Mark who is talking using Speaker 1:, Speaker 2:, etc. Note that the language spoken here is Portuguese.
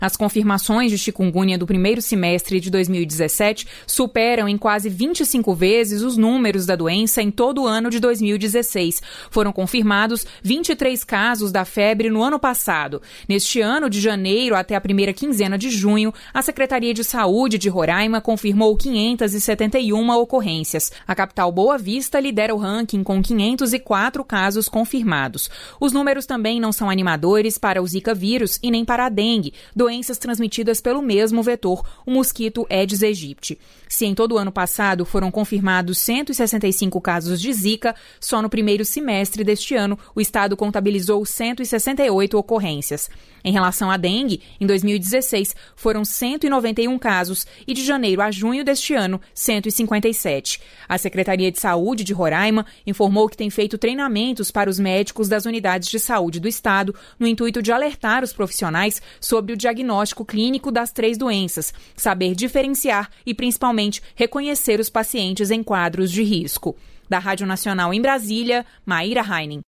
Speaker 1: As confirmações de chikungunya do primeiro semestre de 2017 superam em quase 25 vezes os números da doença em todo o ano de 2016. Foram confirmados 23 casos da febre no ano passado. Neste ano, de janeiro até a primeira quinzena de junho, a Secretaria de Saúde de Roraima confirmou 571 ocorrências. A capital Boa Vista lidera o ranking com 504 casos confirmados. Os números também não são animadores para o Zika vírus e nem para a dengue, doenças transmitidas pelo mesmo vetor, o mosquito Aedes aegypti. Se em todo o ano passado foram confirmados 165 casos de Zika, só no primeiro semestre deste ano o estado contabilizou 168 ocorrências. Em relação à dengue, em 2016 foram 191 casos e de janeiro a junho deste ano, 157. A Secretaria de Saúde de Roraima informou que tem feito treinamentos para os médicos das unidades de saúde do estado no intuito de alertar os profissionais sobre o diagnóstico clínico das 3 doenças, saber diferenciar e, principalmente, reconhecer os pacientes em quadros de risco. Da Rádio Nacional em Brasília, Maíra Heinen.